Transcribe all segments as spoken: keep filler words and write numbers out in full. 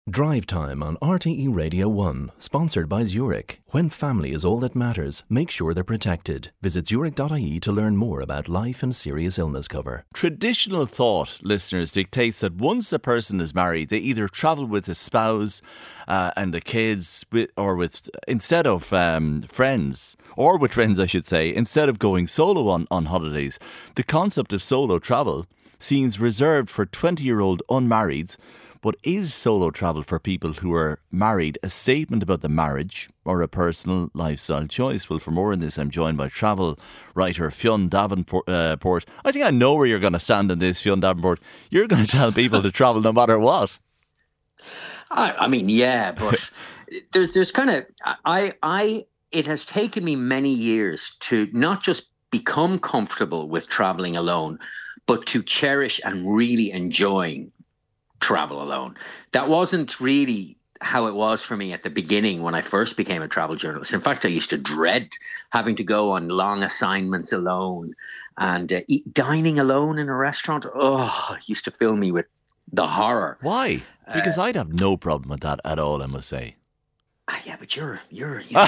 Drive Time on R T E Radio one, sponsored by Zurich. When family is all that matters, make sure they're protected. Visit zurich dot I E to learn more about life and serious illness cover. Traditional thought, listeners, dictates that once a person is married, they either travel with a spouse uh, and the kids, with, or with instead of um, friends, or with friends, I should say, instead of going solo on, on holidays. The concept of solo travel seems reserved for twenty-year-old unmarrieds. But is solo travel for people who are married a statement about the marriage or a personal lifestyle choice? Well, for more on this, I'm joined by travel writer Fionn Davenport. Uh, Port. I think I know where you're going to stand on this, Fionn Davenport. You're going to tell people to travel no matter what. I, I mean, yeah, but there's there's kind of I I it has taken me many years to not just become comfortable with traveling alone, but to cherish and really enjoying travel alone. That wasn't really how it was for me at the beginning when I first became a travel journalist. In fact, I used to dread having to go on long assignments alone and uh, eat, dining alone in a restaurant. Oh, it used to fill me with the horror. Why? Because uh, I'd have no problem with that at all, I must say. Ah, yeah, but you're you're you're,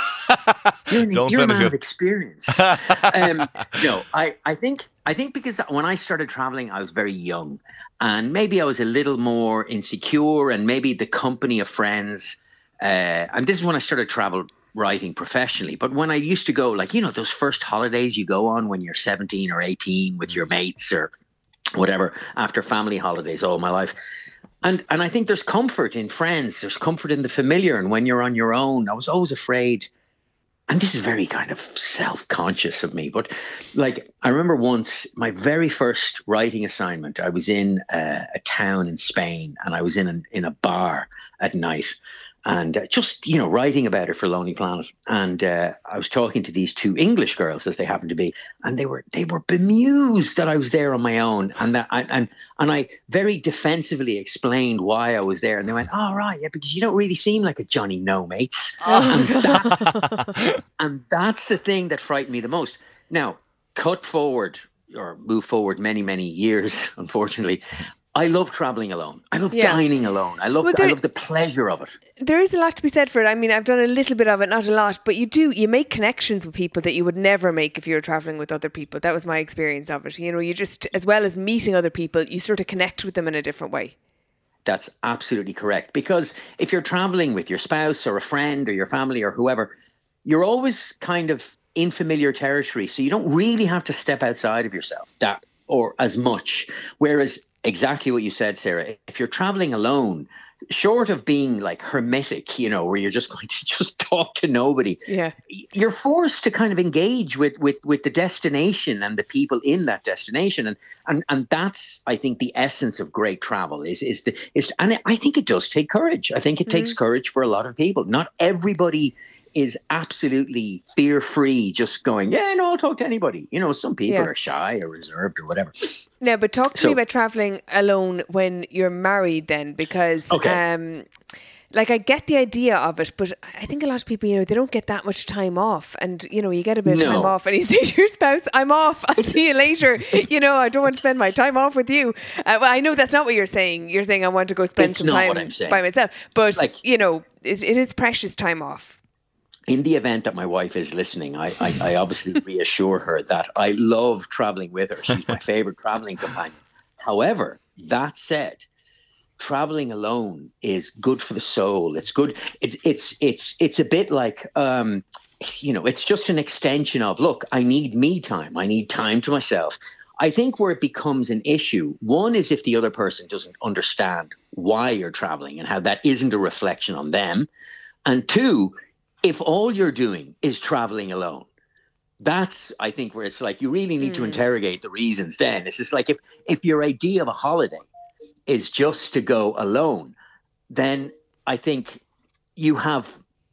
you're, an, Don't you're a man it. of experience. um, no, I I think I think because when I started traveling, I was very young. And maybe I was a little more insecure, and maybe the company of friends. Uh, and this is when I started travel writing professionally. But when I used to go, like, you know, those first holidays you go on when you're seventeen or eighteen with your mates or whatever, after family holidays all my life. And and I think there's comfort in friends. There's comfort in the familiar. And when you're on your own, I was always afraid. And this is very kind of self-conscious of me, but like I remember once my very first writing assignment, I was in a, a town in Spain and I was in a, in a bar at night and uh, just, you know, writing about it for Lonely Planet. And uh, I was talking to these two English girls, as they happened to be, and they were they were bemused that I was there on my own. And that I, and and I very defensively explained why I was there. And they went, "Oh, right, yeah, because you don't really seem like a Johnny No Mates." And that's, and that's the thing that frightened me the most. Now, cut forward or move forward many, many years, unfortunately. I love traveling alone. I love yeah. dining alone. I love well, there, I love the pleasure of it. There is a lot to be said for it. I mean, I've done a little bit of it, not a lot, but you do, you make connections with people that you would never make if you were traveling with other people. That was my experience of it. You know, you just, as well as meeting other people, you sort of connect with them in a different way. That's absolutely correct. Because if you're traveling with your spouse or a friend or your family or whoever, you're always kind of in familiar territory. So you don't really have to step outside of yourself that or as much. Whereas exactly what you said, Sarah, if you're traveling alone, short of being like hermetic, you know, where you're just going to just talk to nobody, yeah, you're forced to kind of engage with with with the destination and the people in that destination, and and and that's, I think, the essence of great travel is is the is, and I think it does take courage. I think it mm. takes courage for a lot of people. Not everybody is absolutely fear-free, just going, yeah, no, I'll talk to anybody. You know, some people yeah. are shy or reserved or whatever. No, but talk to so, me about traveling alone when you're married then, because okay. um, like I get the idea of it, but I think a lot of people, you know, they don't get that much time off, and you know, you get a bit of no. time off and you say to your spouse, I'm off, I'll see you later. You know, I don't want to spend my time off with you. Uh, well, I know that's not what you're saying. You're saying I want to go spend some time by myself, but like, you know, it, it is precious time off. In the event that my wife is listening, I, I, I obviously reassure her that I love traveling with her. She's my favorite traveling companion. However, that said, traveling alone is good for the soul. It's good. It's it's it's it's a bit like um, you know, it's just an extension of, look, I need me time. I need time to myself. I think where it becomes an issue, one is if the other person doesn't understand why you're traveling and how that isn't a reflection on them, and two, if all you're doing is traveling alone, that's, I think, where it's like you really need mm. to interrogate the reasons then. It's just like if, if your idea of a holiday is just to go alone, then I think you have,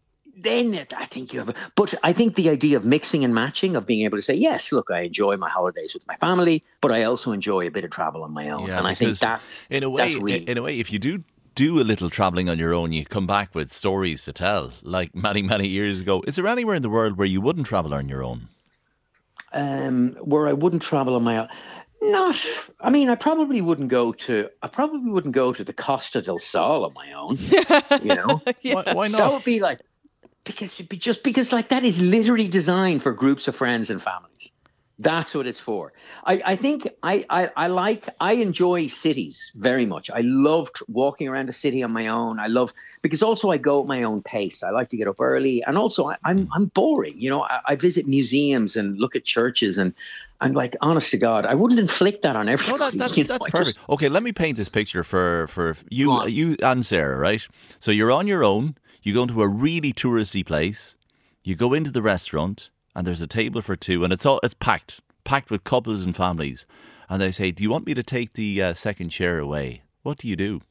then I think you have, but I think the idea of mixing and matching, of being able to say, yes, look, I enjoy my holidays with my family, but I also enjoy a bit of travel on my own. Yeah, and I think that's, in a way, that's really, in a way, if you do do a little travelling on your own, you come back with stories to tell, like many, many years ago. Is there anywhere in the world where you wouldn't travel on your own? Um, where I wouldn't travel on my own? Not, I mean, I probably wouldn't go to, I probably wouldn't go to the Costa del Sol on my own, you know? Yeah. Why, why That not? would be like, because it'd be just because like that is literally designed for groups of friends and families. That's what it's for. I, I think I, I, I like, I enjoy cities very much. I love tr- walking around a city on my own. I love, because also I go at my own pace. I like to get up early. And also I, I'm, I'm boring. You know, I, I visit museums and look at churches and I'm like, honest to God, I wouldn't inflict that on No, everybody. that, that's you know, that's I perfect. just- Okay, let me paint this picture for for Go you, on. you and Sarah, right? So you're on your own. You go into a really touristy place. You go into the restaurant, and there's a table for two, and it's all it's packed, packed with couples and families. And they say, "Do you want me to take the uh, second chair away?" What do you do?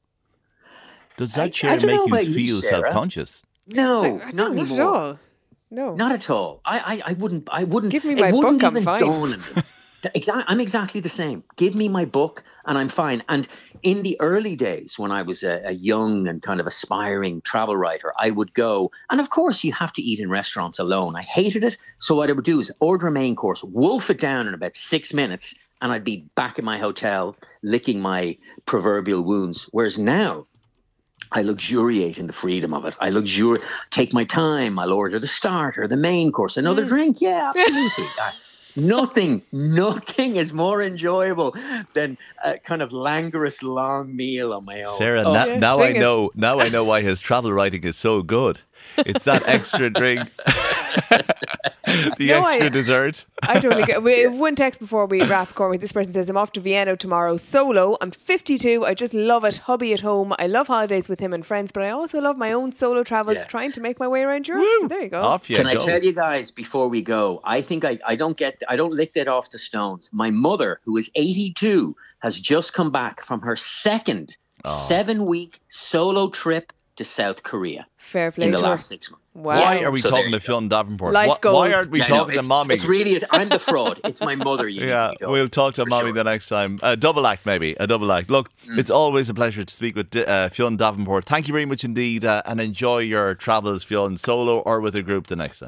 Does I- that I chair don't make know you about you, feel Sarah. self-conscious? no, I- I- not not anymore. at all. No. Not at all. I, I, I wouldn't. I wouldn't. Give me it my wouldn't book, I'm even fine. dawn on me. Exactly. I'm exactly the same. Give me my book, and I'm fine. And in the early days, when I was a, a young and kind of aspiring travel writer, I would go. And of course, you have to eat in restaurants alone. I hated it. So what I would do is order a main course, wolf it down in about six minutes, and I'd be back in my hotel licking my proverbial wounds. Whereas now, I luxuriate in the freedom of it. I luxuriate, take my time. I'll order the starter, the main course, another drink. Yeah, absolutely. I, nothing, nothing is more enjoyable than a kind of languorous long meal on my own. Sarah, Oh, na- Yeah, now I sing it. know. Now I know why his travel writing is so good. It's that extra drink, the No, I- extra dessert. I totally get. We have one text before we wrap, Cormac. This person says, "I'm off to Vienna tomorrow solo. I'm fifty-two. I just love it. Hubby at home. I love holidays with him and friends, but I also love my own solo travels, Yeah. trying to make my way around Europe." So there you go. Off you Can go. I tell you guys before we go? I think I, I don't get I don't lick that off the stones. My mother, who is eighty-two, has just come back from her second seven week solo trip to South Korea Fair play in the to her. last six months. Wow. Why are we So there talking you to Fionn Davenport? Life Why, why goals. aren't we I know, talking to it's, mommy? It's really I'm the fraud. It's my mother. You Yeah, need to be we'll talk to for mommy sure. the next time. A double act, maybe. A double act. Look, it's always a pleasure to speak with uh, Fionn Davenport. Thank you very much indeed, uh, and enjoy your travels, Fionn, solo or with a group the next time.